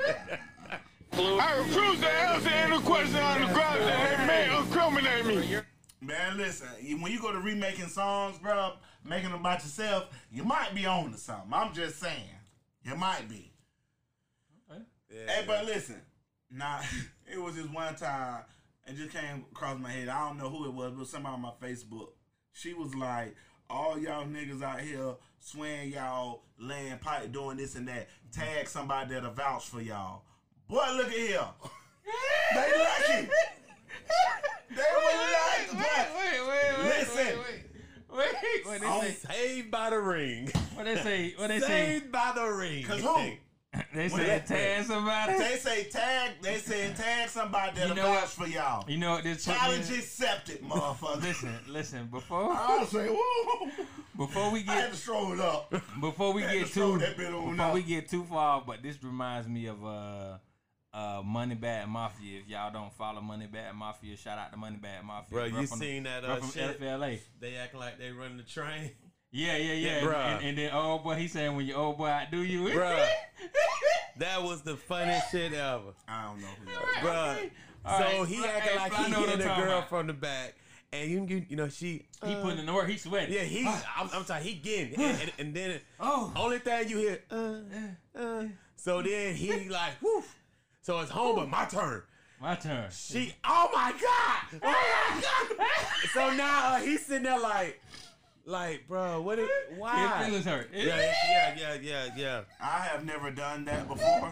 I refuse to answer any question on the ground that they may incriminate me. Man, listen. When you go to remaking songs, bro, making them about yourself, you might be on to something. I'm just saying, you might be. Yeah, Hey, but listen. Nah, it was this one time. It just came across my head. I don't know who it was, but somebody on my Facebook. She was like, all y'all niggas out here swearing y'all laying pipe doing this and that. Tag somebody that'll vouch for y'all. Boy, look at here. They lucky. They were lucky. Boy. Listen. Wait, they Oh, say, Saved by the ring. what they say, Saved by the ring. Cause who? they say tag somebody. They say tag somebody that'll You know vouch what? for y'all. You know what this put me Challenge in? accepted, motherfucker. Listen, before I'll say, woo. we I had get to stroll it up. before we Had get to throw too that bit on before up. we get too far, but this reminds me of Money Bag Mafia. If y'all don't follow Money Bag Mafia, shout out to Money Bag Mafia. Bro, you from seen that from shit? FLA. They acting like they running the train. Yeah. bruh. And then old boy, he saying when your old boy outdo you, Bruh. That was the funniest shit ever. I don't know who that is. Bruh. All So right, he but- acting hey, like but I he know what hitting I'm a talking girl about. from the back. And you know, she... He putting in the work, he sweating. Yeah, he's... I'm sorry, he getting... And then... Oh. Only thing you hear... So then he like... Whoo. So it's home, but my turn. My turn. She... Oh my God! Oh my God! So now he's sitting there like, bro, what is... His Why? feelings hurt. Yeah. I have never done that before.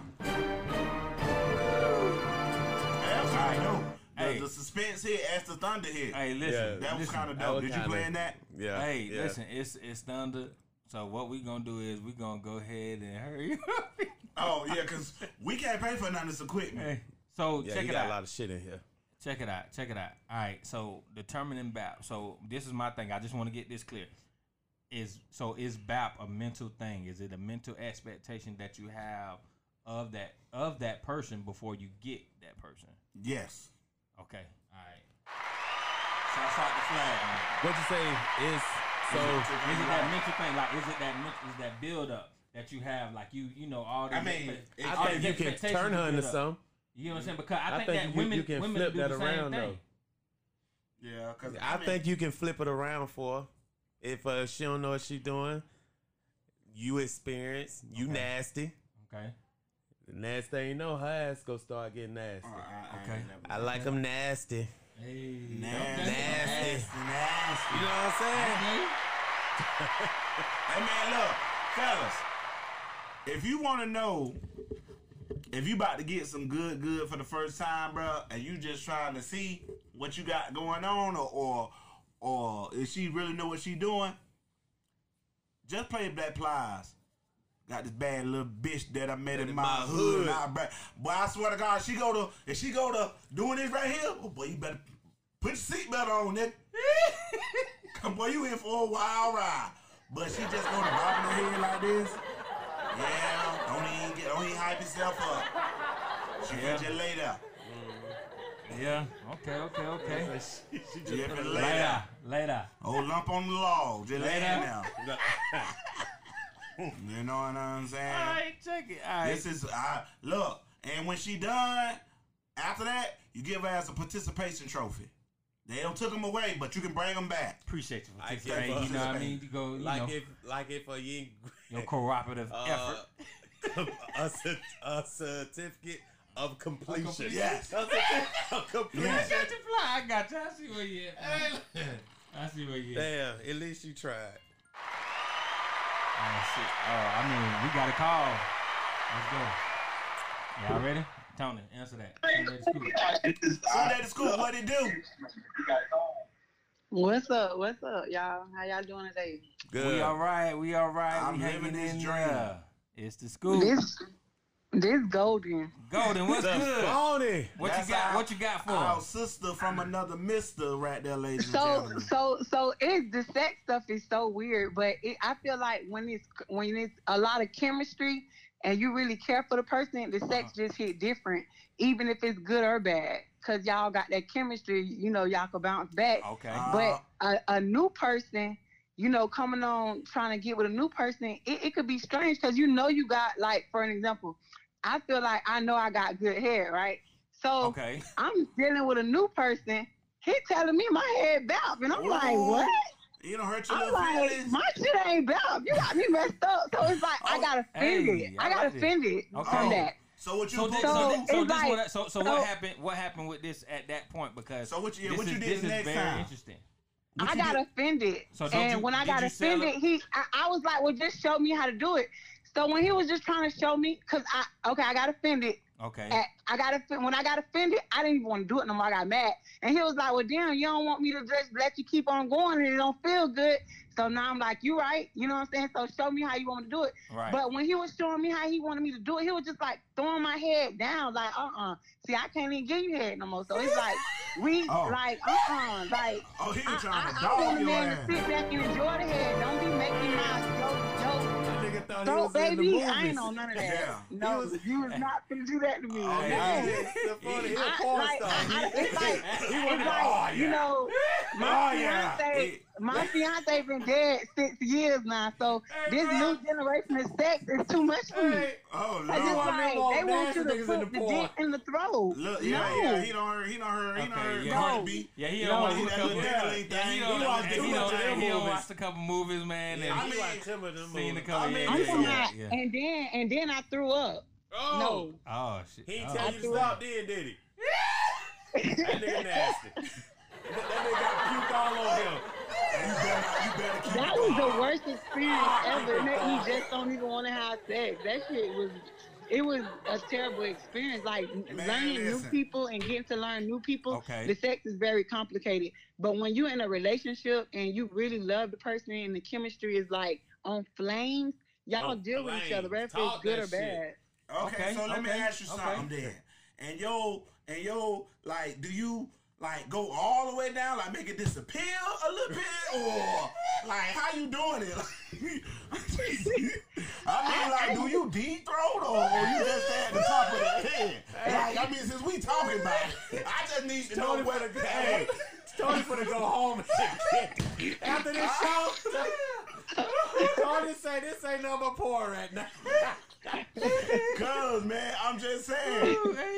That's how I know. Hey. The suspense hit as the thunder hit. Hey, listen. Yeah. That was listen. kind of that dope. was Did you kinda- play in that? Yeah. Hey, yeah. listen, it's thunder. So what we gonna do is we gonna go ahead and hurry up. Oh, yeah, because we can't pay for none of this equipment. Hey, so Yeah, check he it got out. a lot of shit in here. Check it out. All right. So determining BAP. So this is my thing. I just want to get this clear. Is BAP a mental thing? Is it a mental expectation that you have of that person before you get that person? Yes. Okay. All right. Shouts out the flag on it. What you say is so? Is it that mental thing? Like, is that build up that you have? Like, you know, all these. I mean, I think you can turn her into something. You know what I'm saying? Because I I think think that you women can women flip do that the same around thing. though. Yeah, because I think you can flip it around for her. If she don't know what she doing. You experienced. You nasty. Okay. The next thing you know, her ass gonna start getting nasty. Okay. I like them nasty. Hey. Nasty. Nasty. You know what I'm saying? Hey, man, look, fellas. If you want to know if you about to get some good for the first time, bro, and you just trying to see what you got going on, or if she really know what she doing, just play Black Plies. Got this bad little bitch that I met in my hood. Boy, I swear to God, if she go to doing this right here, oh boy, you better put your seatbelt on, nigga. Come boy, you in for a wild ride. But she just gonna bob in her head like this. Yeah, don't even hype yourself up. She get you later. Yeah. Okay. She get you later. Later. Old lump on the log. Just lay Later. down. You know what I'm saying? All right, check it. All right. This is look, and when she done, after that, you give her as a participation trophy. They don't took them away, but you can bring them back. Appreciate you for I get participating. it. You know what I mean? You go, you know, Like if you your cooperative effort. a certificate of completion. Yes. A certificate of completion. I got you fly. I got you. I see where you at. I see where you at. Damn, at least you tried. Oh, shit. Oh, I mean, we got a call. Let's go. Y'all ready? Tony, answer that. Sunday to school. Sunday to school, what it do? What's up? What's up, y'all? How y'all doing today? Good. We all right. We all right. I'm We hanging living this in dream. there. It's the school. This golden. Golden, what's The good? phony. What That's you got? our- What you got for Our us? sister from another mister right there, ladies and So gentlemen. it's the sex stuff is so weird, but I feel like when it's a lot of chemistry and you really care for the person, the sex just hit different, even if it's good or bad, because y'all got that chemistry. You know, y'all can bounce back. Okay. But a new person, you know, coming on trying to get with a new person, it could be strange because you know you got, like, for an example, I feel like I know I got good hair, right? So Okay. I'm dealing with a new person. He telling me my head bounced, and I'm like, what? You don't hurt your I'm little like, feelings. my shit ain't bounced. You got me messed up. So it's like I got offended. hey, I I got like this. offended Okay. from that. So what you So, do? this, So so, it's this like- what, so so- what happened? What happened with this at that point? Because So what you- this what you is, did this the is next very time? interesting. I got offended. So don't and you- when I did got you sell offended, it? I was like, well, just show me how to do it. So when he was just trying to show me, because I got offended. Okay. When I got offended, I didn't even want to do it no more. I got mad. And he was like, well, damn, you don't want me to just let you keep on going and it don't feel good. So now I'm like, you right. You know what I'm saying? So show me how you want to do it. Right. But when he was showing me how he wanted me to do it, he was just like throwing my head down. Like, see, I can't even give you head no more. So it's like, like, like, Oh, he was trying to I dog want a your man ass. to sit back and enjoy the head. Don't be making my Nigga thought he throat, was in the baby. I ain't movies. on none of that. Yeah. No, you was not gonna do that to me. Oh, no. yeah. The phony. He a porn star. It's like, you know, my fiance been dead 6 years now, so this new generation of sex is too much for me. Oh, It's Lord. like, they want you to put the dick in the throat. Look, no. yeah, he don't heard Okay, yeah. Cardi B. Yeah, he You don't know, watch he a that couple. little dingling Yeah, thing. he He don't. watch He too much of them don't movies. watch a couple movies, man. Yeah, and I mean, seen a couple. I mean, I'm talking yeah, about, yeah. and then I threw up. Oh. No. Oh shit. He ain't Oh. tell you to stop then, did he? That nigga nasty. That nigga got puke all over him. You better keep That was the worst experience ever. It made me just don't even want to have sex. That shit was a terrible experience. Like learning new listen. people and getting to learn new people. Okay. The sex is very complicated. But when you're in a relationship and you really love the person and the chemistry is like on flames, y'all On deal with each other, whether it's flames. good or Talk that bad. Okay, so let me okay, ask you okay. something then. And yo, like, do you like go all the way down, like make it disappear a little bit, or like how you doing it? I mean, like, do you deep throat or you just stay at the top of the head? Like, I mean, since we talking about it, I just need to know Tony what. finna hey, Tony finna go home and after this show. Tony say this ain't no more porn right now. Cause man, I'm just saying.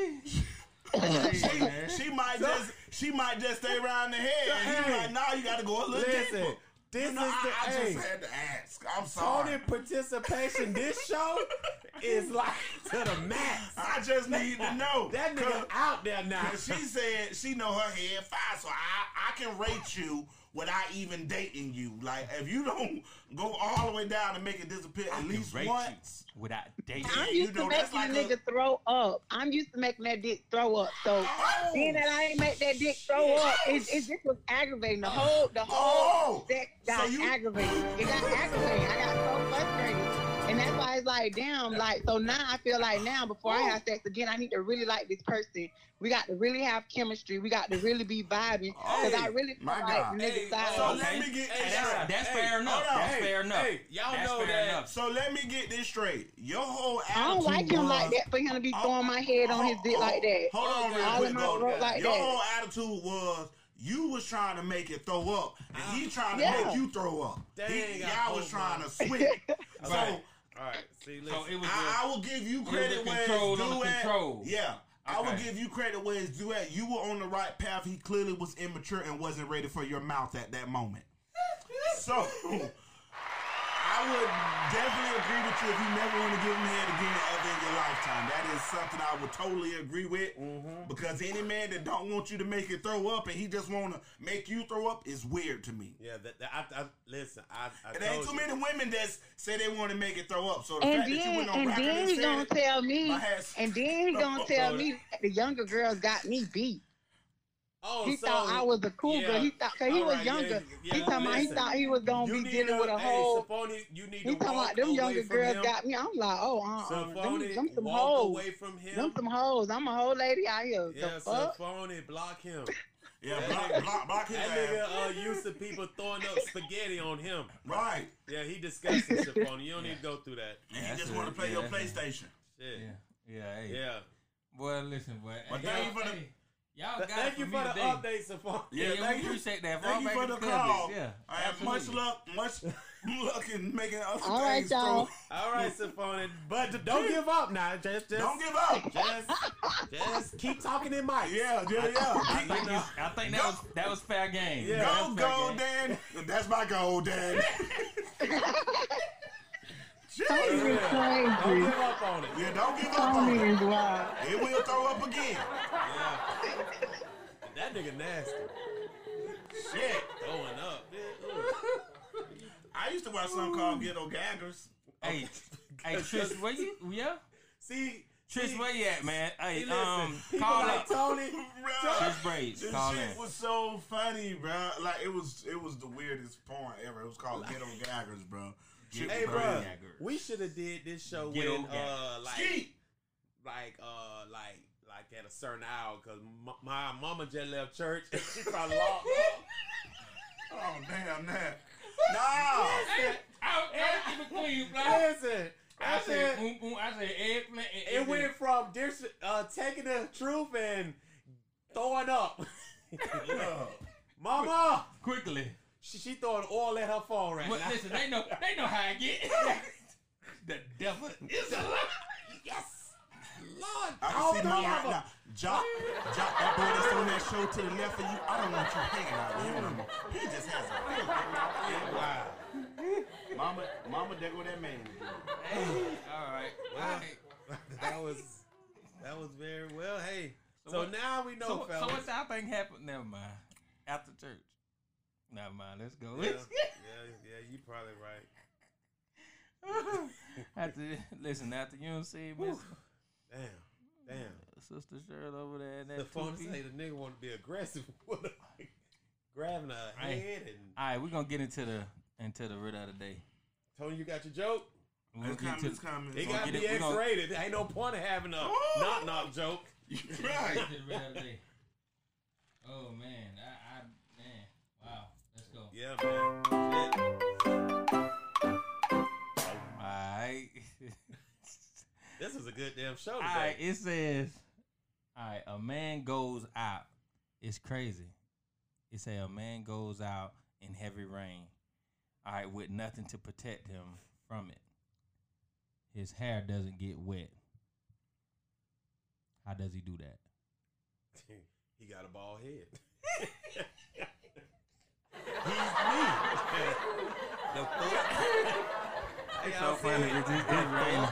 She might just stay around the head. And he's like, nah, you gotta go a little Listen, deeper. this You know, is the I hey, just had to ask. I'm sorry. Tony participation. This show is like to the max. I just need to know. That nigga out there now. Cause she said she know her head fine, so I can rate you without even dating you. Like if you don't go all the way down and make it disappear at least once. Without dating. I'm you used know, to that's making like a nigga throw up. I'm used to making that dick throw up. So being that I ain't make that dick throw up, it just was aggravating. The whole sex got aggravated. It got aggravating. I got so frustrated. And that's why it's like, damn, like, so now I feel like now before I have sex again, I need to really like this person. We got to really have chemistry. We got to really be vibing. Because I really feel like the nigga side. So let me get this straight. That's fair enough. That's fair enough. Hey, y'all That's know fair that. enough. So let me get this straight. Your whole attitude I don't like him like that for him to be throwing my head on his dick like that. Hold on real All quick, in my though. throat like Your that. whole attitude was you was trying to make it throw up, and he trying to Yeah. make you throw up. Dang, Y'all was trying to switch. So Right. All right, see, listen. So it was. I will give you credit was where control it's on due the at. control. Yeah. I will Okay. give you credit where it's due at. You were on the right path. He clearly was immature and wasn't ready for your mouth at that moment. So I would definitely agree with you if you never want to give him head again ever in your lifetime. That is something I would totally agree with. Because any man that don't want you to make it throw up and he just want to make you throw up is weird to me. Yeah, listen. I It ain't told too you. many women that say they want to make it throw up. So the And fact that you went on then, record and he said gonna it, tell me, my ass- and then he gonna tell me that the younger girls got me beat. Oh, he so, thought I was a cougar. yeah. He thought, cause he All was right, younger. yeah, He talking about he listen. thought he was gonna You be need dealing with a hey, whole. Symphony, you need He to talking walk about them away younger from girls him. got me. I'm like, oh, Symphony, them some walk hoes. away from him. Them some hoes. I'm a whole lady out here. Yeah, The fuck? Symphony, block him. Yeah, block his That ass. nigga used to people throwing up spaghetti on him. Right. Yeah, he disgusting, Symphony. You don't need to go through that. And he That's just it. want to play Yeah, your that's it. PlayStation. Shit. Yeah, hey. Yeah. Boy, listen, boy. But Hey, thank you for the- hey, y'all got Thank it you for for me the today. update, Symphony. Yeah, thank we you. appreciate that. Thank you Fall for back the to call. Cubbies. Yeah, I have much absolutely. luck in making other All right, things y'all. through. All right, Symphony. But don't give up now. Just Don't give up. just keep talking in mic. Yeah. I think that was fair game. Yeah. That Go, was fair go, game. Dan. That's my goal, Dan. Tony is Don't crazy. give up on it. Yeah, don't give up on Tony it. is wild. It will throw up again. Yeah. That nigga nasty. Shit. Throwing up. Dude. I used to watch something called Ghetto Gaggers. Hey, Trish, where you? Yeah, See, Trish, where you at, man? Hey, see, listen. People call like up. Tony. Trish Braids, This call shit in. was so funny, bro. Like it was the weirdest porn ever. It was called Ghetto Gaggers, bro. Shit Hey, was bro, crazy. we should have did this show Ghetto when, Gaggers. Skeet. like at a certain hour, cause my mama just left church and she probably locked up. Oh damn that. No. I was clean, Listen, I I said, said boom, boom. I said, eggplant. it went from taking the truth and throwing up. Yeah. Mama, quickly. she throwing oil at her phone right But now. listen, they know how I get. The devil is a lie. Yes, Lord, I all can see three mama of right them. now. Jock, that boy that's on that show to the left of you, I don't want you hanging out with him no more. He just has a Wow. Mama, there go that man again. Hey, all right. Wow. Hey. That was very well. Hey, so now we know, So fellas. what y'all think happened? Never mind. After church. Never mind. Let's go. Yeah, you probably right. After you don't see Miss Damn. Sister Cheryl over there in that The phone two-piece. say the nigga want to be aggressive with her, grabbing her Hey. head and All right, we're gonna get into the rid of the day. Tony, you got your joke? We're gonna It's get coming, to it's coming. It got to get be it- we gonna- X-rated. Ain't no point of having a knock joke. Right. get to the rid of the day. Oh man, man, wow. Let's go. Yeah, man. Shit. All right. This is a good damn show All today. right, it says, all right, a man goes out. It's crazy. It say a man goes out in heavy rain, all right, with nothing to protect him from it. His hair doesn't get wet. How does he do that? He got a bald head. He's me. The fuck? Hey, It's so y'all funny. see it? It's raining.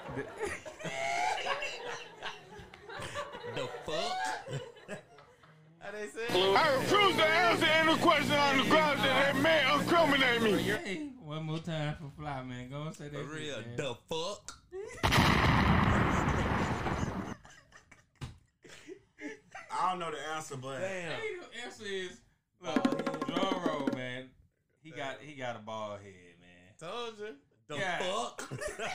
The fuck? How they say? I refuse to answer any question on the grounds that they may incriminate me. Hey, one more time for Fly, man. Go and say that. For real. shit, man. The fuck? I don't know the answer, but Damn. Hey, the answer is look, drum roll, man. He got a bald head, man. Told you. The Yeah. fuck?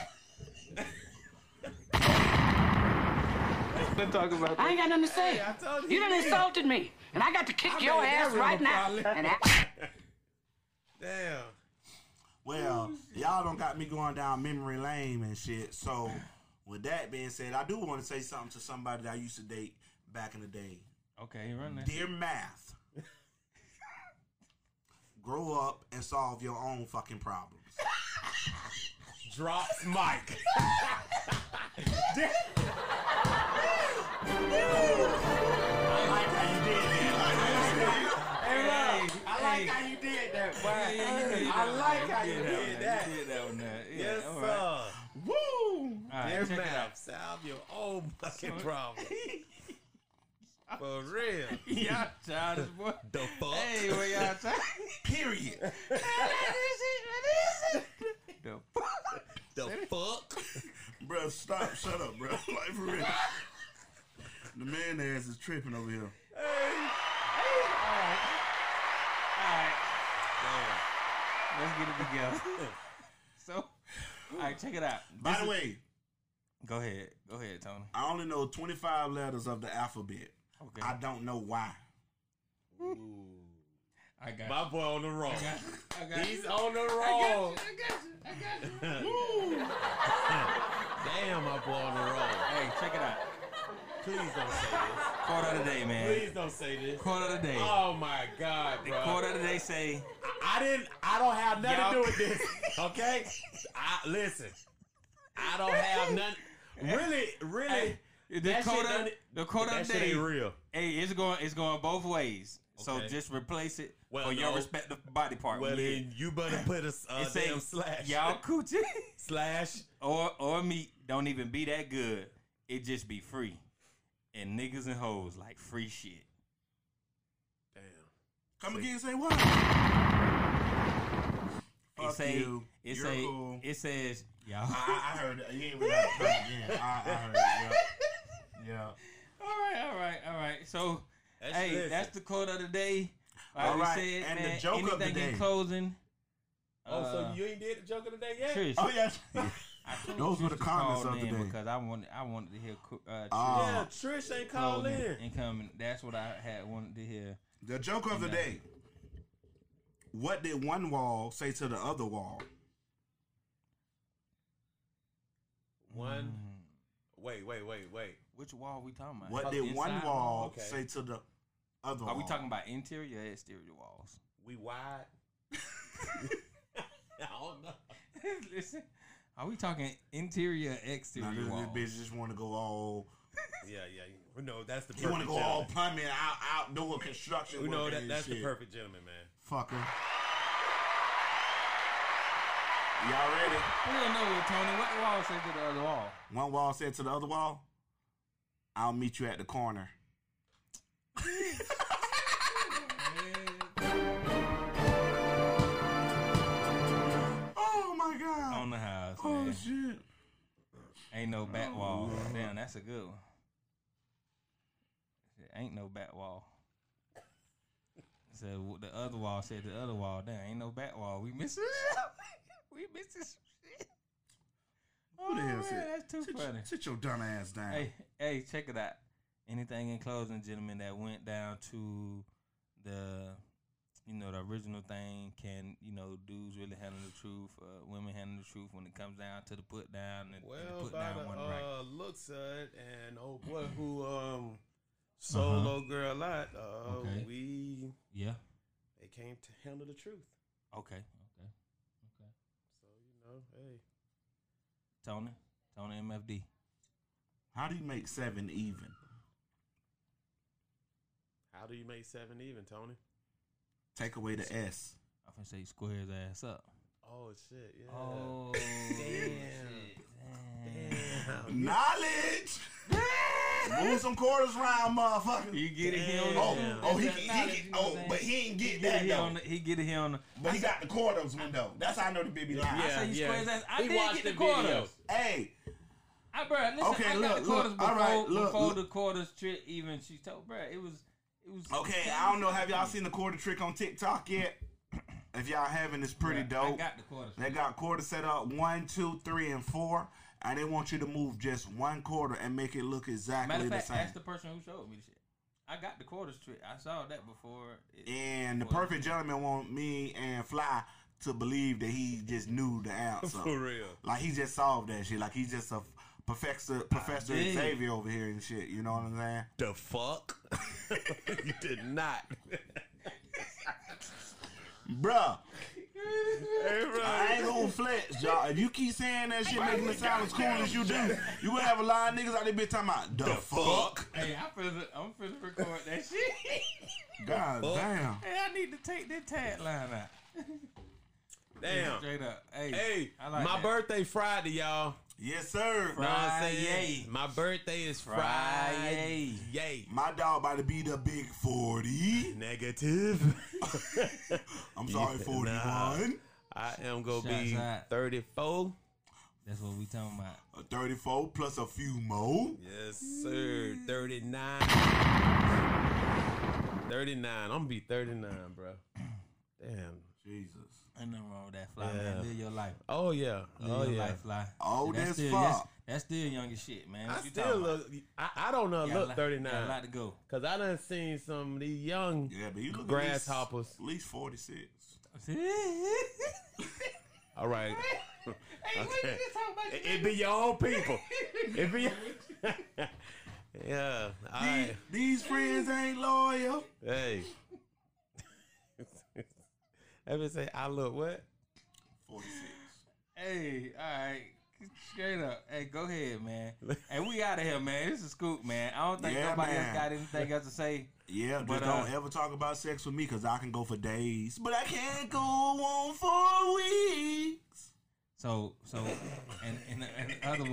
Let's talk about I ain't got nothing to say. Hey, I told you. You done insulted me, and I got to kick your ass right now. And Damn. well, y'all don't got me going down memory lane and shit. So, with that being said, I do want to say something to somebody that I used to date back in the day. Okay, run that. Dear Math, grow up and solve your own fucking problems. Drops mic. I like how you did that. Hey, Rob, Hey, I like hey. how you did that, boy. Yeah, you did I that like one. how you did that. You did that one. Yeah, Yes, all sir. right. Woo! All right, Dear check it out. Math, solve your own fucking problem. For real. Y'all childish boy. The fuck? Hey, where y'all childish? Period. The fuck? The fuck? Bro, stop. Shut up, bro. Like, for real. The man ass is tripping over here. Let's get it together. So, all right, check it out. By the way, go ahead, Tony. I only know 25 letters of the alphabet. Okay. I don't know why. Ooh. I got my boy on the roll. I got He's on the roll. I got you. Damn, my boy on the roll. Hey, check it out. Please don't say this. Quote of the day, man. Please don't say this. Quote of the day. Oh my God, The bro. quote of the day say, I don't have nothing to do with this. Okay? Listen. I don't have nothing. Really. Hey, the quote of the day ain't real. Hey, it's going both ways. So Okay. just replace it Well, for your no. respective body part. Well, Yeah. then you better put a It damn say, slash. Y'all coochie Slash. or meat don't even be that good. It just be free. And niggas and hoes like free shit. Damn. Come again and say what? Fuck you. It You're say cool. it says y'all. I heard it. You ain't really got to come again. I heard it. Yeah. All right. So, hey, listen. that's the quote of the day. All we right, said, and man, the joke of the anything day. in closing. Oh, so you ain't did the joke of the day yet? Trish, Oh, yes. I told Those Trish were the to comments call of the in day. because I wanted to hear Trish Yeah, Trish ain't called closing in. and coming. That's what I had wanted to hear. The joke of the day. What did one wall say to the other wall? One. Wait. Which wall we talking about? What did one Inside wall Okay. say to the other wall? Are we talking about interior or exterior walls? We wide. I don't know. Listen, are we talking interior or exterior Now, walls? this bitch just want to go all. Yeah. We know that's the He want to perfect go all gentleman. plumbing, outdoor construction. We know working and that's the shit. perfect gentleman, man. Fucker. Y'all ready? We don't know what Tony. What the wall said to the other wall? One wall said to the other wall, "I'll meet you at the corner." Oh my god! On the house, Oh man. shit! Ain't no back wall. Damn, that's a good one. Ain't no back wall. So the other wall said to the other wall, damn, ain't no back wall. We missing we missing some shit. Who the hell man, said? that's too funny. Sit your dumb ass down. Hey, check it out. Anything in closing, gentlemen, that went down to the the original thing, can, dudes really handle the truth, women handle the truth when it comes down to the put down and Well, the put by down the one right. looks of it, and old boy who sold old girl out, Okay. Yeah. they came to handle the truth. Okay. So hey, Tony MFD. How do you make 7 even? how do you make 7 even, Tony? Take away the S. I'm finna say square his ass up. Oh shit! Yeah. Oh, Damn. Knowledge. Move some quarters around, motherfucker. You get it here on But he ain't get that though. He get it here on the. But he got the quarters window. That's how I know the baby lying. I say you square his ass. I He did watched get the the video. quarters. Hey, Listen, Okay, I got look, the quarters look, before, all right, look, before look. the quarters trick even. She told, bro, it was. okay, I don't know. Have y'all seen the quarter trick on TikTok yet? If y'all haven't, it's pretty I dope. got the quarters. They got quarters set up 1, 2, 3, and 4, and they want you to move just one quarter and make it look exactly Matter of the fact, same. ask the person who showed me the shit. I got the quarters trick. I saw that before. And the perfect gentleman want me and Fly to believe that he just knew the answer. For real. Like he just solved that shit. Like he's just a Professor did. Xavier over here and shit. You know what I'm saying? The fuck? You did not. Bruh. Hey, bro. I ain't gonna flex, y'all. If you keep saying that shit, making it sound as cool as you do, you gonna have a lot of niggas out there bitch talking about the fuck. Hey, I'm finna record that shit. God damn. Hey, I need to take that tagline out. Damn. Straight up. Hey, I like my that. birthday Friday, y'all. Yes, sir. Know what I'm saying? Friday. My birthday is Friday. Yay. My dog about to be the big 40. Negative. I'm sorry, 41. I am gonna Shots be out. 34. That's what we talking about. A 34 plus a few more. Yes, sir. 39. 39. I'm gonna be 39, bro. Damn. Jesus. Ain't nothing wrong with that, Fly, man. Live your life. Oh, yeah. Live your life, Fly. Oh, that's that's still, fuck. that's still young as shit, man. I What you still talking look. I don't know. Look 39. Got a lot to go. Cause I done seen some of these young But you look grasshoppers. At least 46. All right. Okay. It be your own people. It be. Yeah. All right. These friends ain't loyal. Hey. Let me say, I look what? 46. Hey, all right. Straight up. Hey, go ahead, man. Hey, we out of here, man. This is Scoop, man. I don't think nobody else got anything else to say. Yeah, but don't ever talk about sex with me because I can go for days. But I can't go on for weeks. So, in other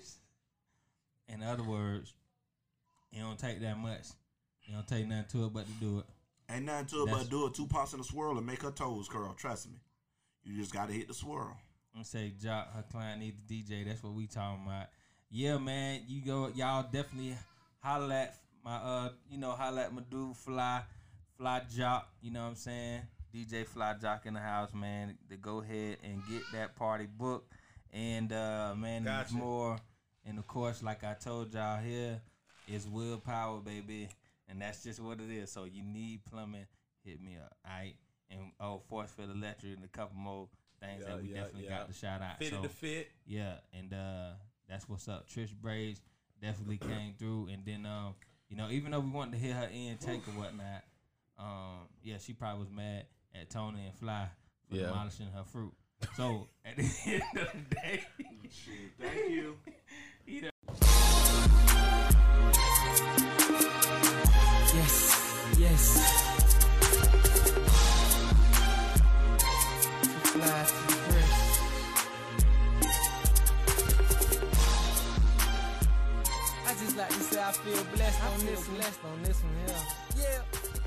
words, it don't take that much. It don't take nothing to it but to do it. Ain't nothing to it but do it 2 pumps in a swirl and make her toes curl. Trust me. You just got to hit the swirl. And say, Jock, her client needs a DJ. That's what we talking about. Yeah, man. Y'all definitely holla at my, holla at my dude, Fly Jock. You know what I'm saying? DJ Fly Jock in the house, man. To go ahead and get that party booked. And, man, there's more. And, of course, like I told y'all here, it's willpower, baby. And that's just what it is. So you need plumbing, hit me up, all right? And, Force Field Electric and a couple more things that we definitely got to shout out. Fitted to fit. Yeah, and that's what's up. Trish Braids definitely came through. And then, even though we wanted to hear her intake or whatnot, she probably was mad at Tony and Fly for demolishing her fruit. So, at the end of the day, thank you. Yes. Fly to the first. I just like to say I feel blessed on this one, yeah.